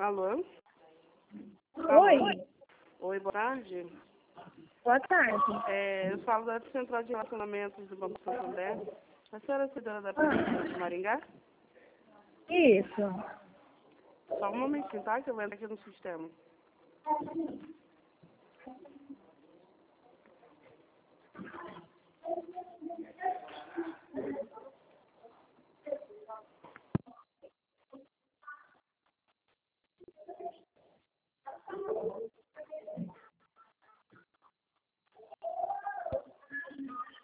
Alô? Oi, Oi, boa tarde. boa tarde. Eu falo da Central de Relacionamentos do Banco Santander. A senhora é cidadã da Prefeitura de Maringá? Isso. Só um momentinho, tá? Que eu vou entrar aqui no sistema.